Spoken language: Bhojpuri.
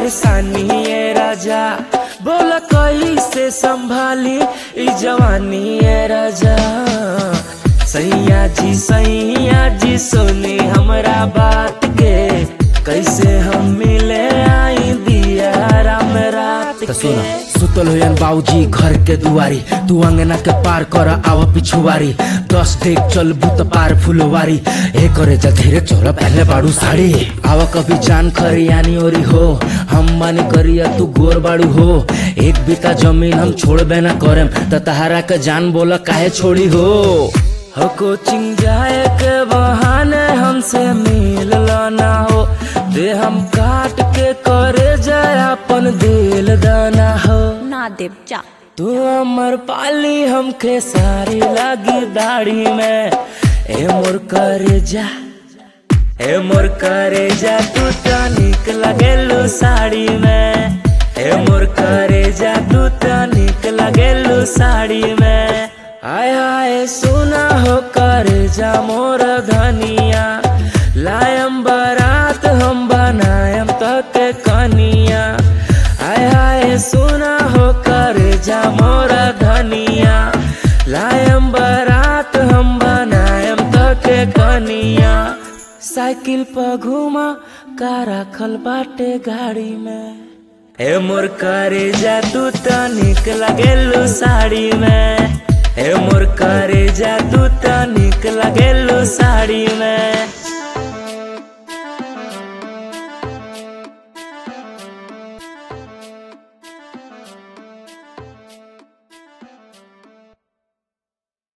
परेशानी है राजा, बोला कैसे संभाली ई जवानी है राजा। सैया जी सुनी हमरा बात के, कैसे हम मिले आई दिया राम रात के। सुतल होयन बाबूजी घर के दुआरी, तू अंगना के पार कर आव पिछुआरी। 10 डेग चल बुत पार फुलवारी, ए करे जा धीरे चल पहले बाड़ू साड़ी। आव कभी जान खरियानी ओरी हो, हम मानी करिया तू गोर बाड़ू हो। एक बीता जमीन हम छोड़बे ना करेम, त तहारा के जान बोला काहे छोड़ी हो। कोचिंग जाए के बहाने हमसे मिल ना हो, दे हम काट के करे जाए अपन दिल दाना हो। ना देव जा तू अमर पाली हमके सारी लगी दाढ़ी में, ए मोर करे जा तू तो निक लगेलू साड़ी में। ए मोर करे जा तू तो निक लगेलू साड़ी में। आय आय सुना हो कर जा मोर धनिया, लायम बारात हम बनायम तक कनिया। आय आय सुना हो कर जा मोर धनिया, लायम बारात हम बनायम तक कनिया। साइकिल पर घुमा का रखल बाटे गाड़ी में, ए मोर करे जा तू तो निक लगेलू साड़ी में। ए मोर करे जा तू तो निक लगेलू साड़ी में।